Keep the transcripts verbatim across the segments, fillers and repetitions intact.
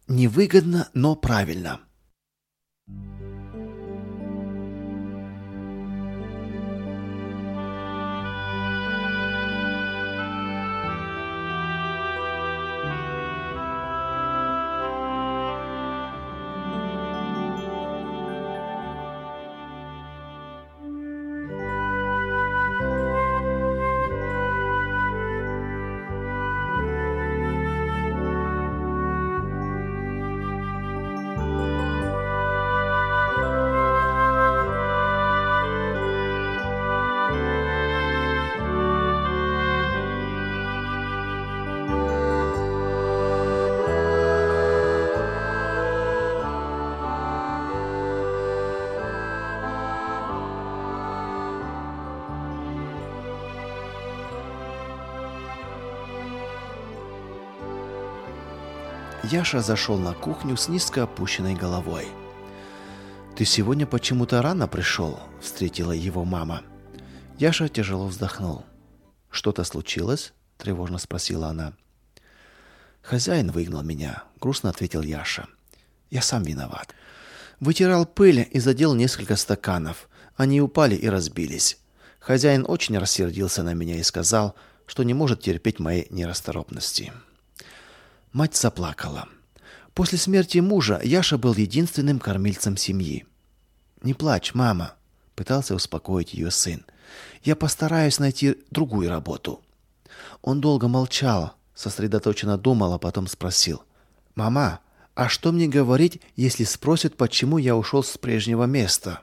Невыгодно, но правильно. Яша зашел на кухню с низко опущенной головой. «Ты сегодня почему-то рано пришел?» – встретила его мама. Яша тяжело вздохнул. «Что-то случилось?» – тревожно спросила она. «Хозяин выгнал меня», – грустно ответил Яша. «Я сам виноват. Вытирал пыль и задел несколько стаканов. Они упали и разбились. Хозяин очень рассердился на меня и сказал, что не может терпеть моей нерасторопности». Мать заплакала. После смерти мужа Яша был единственным кормильцем семьи. «Не плачь, мама», — пытался успокоить ее сын. «Я постараюсь найти другую работу». Он долго молчал, сосредоточенно думал, а потом спросил: «Мама, а что мне говорить, если спросят, почему я ушел с прежнего места?»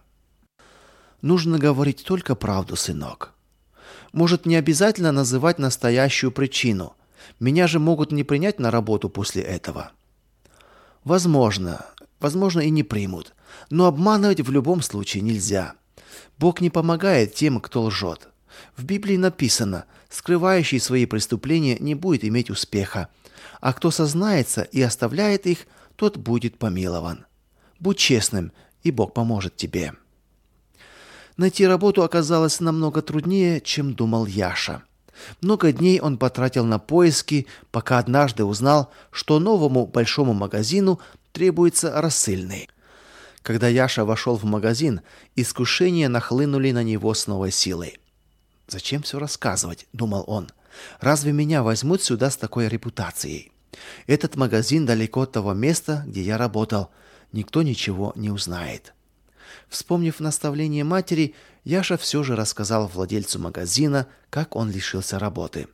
«Нужно говорить только правду, сынок. Может, не обязательно называть настоящую причину. Меня же могут не принять на работу после этого». «Возможно, возможно и не примут. Но обманывать в любом случае нельзя. Бог не помогает тем, кто лжет. В Библии написано: скрывающий свои преступления не будет иметь успеха, а кто сознается и оставляет их, тот будет помилован. Будь честным, и Бог поможет тебе». Найти работу оказалось намного труднее, чем думал Яша. Много дней он потратил на поиски, пока однажды узнал, что новому большому магазину требуется рассыльный. Когда Яша вошел в магазин, искушения нахлынули на него с новой силой. «Зачем все рассказывать?» – думал он. «Разве меня возьмут сюда с такой репутацией? Этот магазин далеко от того места, где я работал. Никто ничего не узнает». Вспомнив наставление матери, Яша все же рассказал владельцу магазина, как он лишился работы.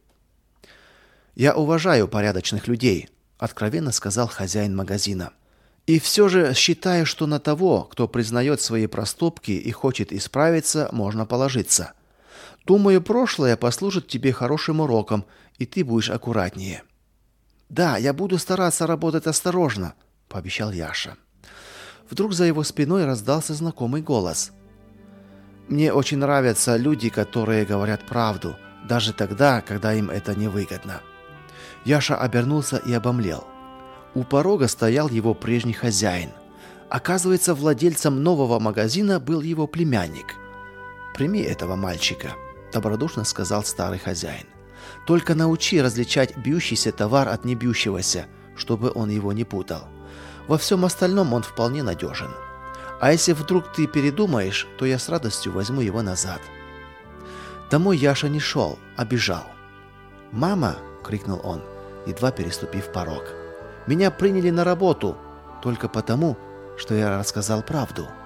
«Я уважаю порядочных людей», – откровенно сказал хозяин магазина. «И все же считаю, что на того, кто признает свои проступки и хочет исправиться, можно положиться. Думаю, прошлое послужит тебе хорошим уроком, и ты будешь аккуратнее». «Да, я буду стараться работать осторожно», – пообещал Яша. Вдруг за его спиной раздался знакомый голос. «Мне очень нравятся люди, которые говорят правду, даже тогда, когда им это невыгодно». Яша обернулся и обомлел. У порога стоял его прежний хозяин. Оказывается, владельцем нового магазина был его племянник. «Прими этого мальчика», – добродушно сказал старый хозяин. «Только научи различать бьющийся товар от небьющегося, чтобы он его не путал. Во всем остальном он вполне надежен. А если вдруг ты передумаешь, то я с радостью возьму его назад». Домой Яша не шел, а бежал. «Мама!» – крикнул он, едва переступив порог. «Меня приняли на работу только потому, что я рассказал правду».